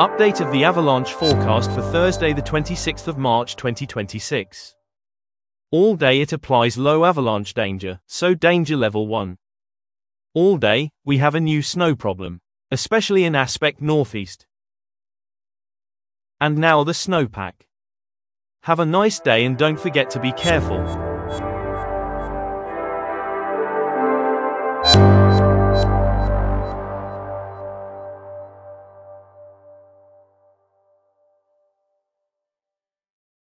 Update of the avalanche forecast for Thursday the 26th of March 2026. All day it applies low avalanche danger, so danger level 1. All day, we have a new snow problem, especially in aspect northeast. And now the snowpack. Have a nice day and don't forget to be careful.